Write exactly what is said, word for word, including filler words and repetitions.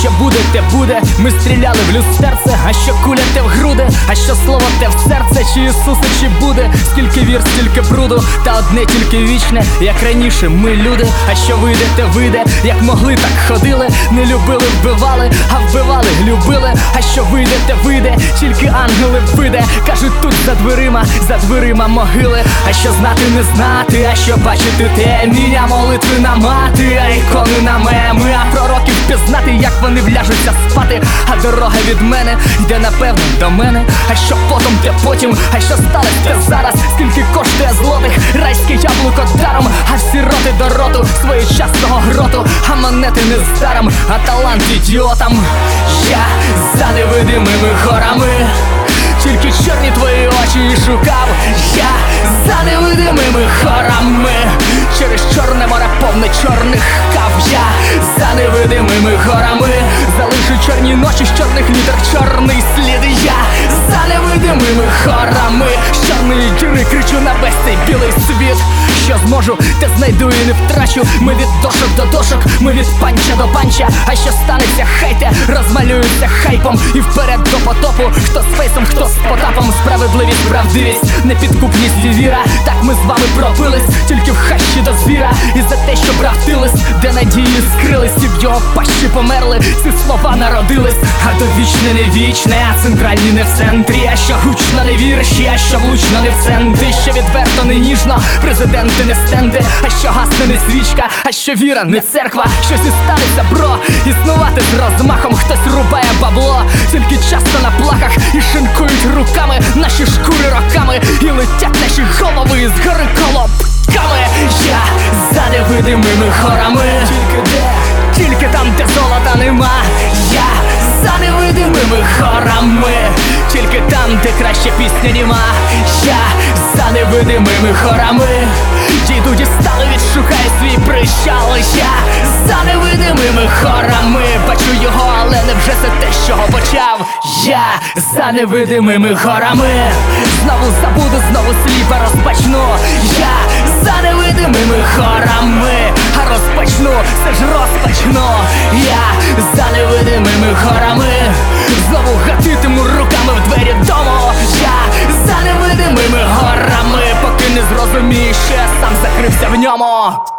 що буде, те буде. Ми стріляли в люстерце, а що куля, те в груди, а що слово, те в серце. Чи Ісусе, чи буде, скільки вір, стільки бруду, та одне тільки вічне, як раніше ми люди. А що вийде, те вийде, як могли, так ходили. Не любили, вбивали, а вбивали, любили. А що вийде, те вийде, тільки ангели вийде. Кажуть, тут за дверима, за дверима могили. А що знати, не знати, а що бачити, те міня молитви на мати, а ікони на меми, а пророків пізнати, як вони вляжуться спати. А дорога від мене йде, напевно, до мене. А що потом, те потім, а що сталося, те зараз. Скільки коштує злотих, райське яблуко даром, а всі роти до роту, своєчасного гроту, а монети не з даром, а талант ідіотам. Я за невидимими горами, тільки чорні твої очі і шукав. Я за невидимими хорами, через чорне море повне чорних кав. Я за невидимими горами, залишу чорні ночі з чорних літер чорний слід. Я за невидимими хорами, з чорної діри кричу на весь цей білий світ. Що зможу, те знайду і не втрачу. Ми від дошок до дошок, ми від панча до панча. А що станеться, хайте, розмалюються хайпом. І вперед до потопу, хто з фейсом, хто з потапом. Справедливість, правдивість, непідкупність і віра. Так ми з вами пробились, тільки в хащі до звіра. І за те, що брав тились, де надії скрились, і в його пащі померли, ці слова народились. А довічне не вічне, а центральні не в центрі. А що гучно не вірші, а що влучно не в центрі. Що відверто не ніжно, президенти не стенди. А що гасне не свічка, а що віра не церква. Щось і станеться, бро, існувати з розмахом. Хтось рубає бабло, тільки часто на плахах. І шинкують руками наші шкури роками. І летять наші голови з гори колобками. Я за невидимими хорами, тільки де, тільки там, де золота нема. Я за невидимими хорами, тільки там, де краще пісня нема. Я за невидимими хорами, дійду, дістали, відшукаю свій прищал. Я за невидимими хорами, бачу його, але невже це те, з чого почав. Я за невидимими хорами, знову забуду, знову сліпа розпочну. Я за невидимими хорами, а розпочну, все ж розпочну. Я за невидимими хорами, знову гатитиму руками в двері дому. Я за невидимими горами, поки не зрозумієш, що я сам закрився в ньому.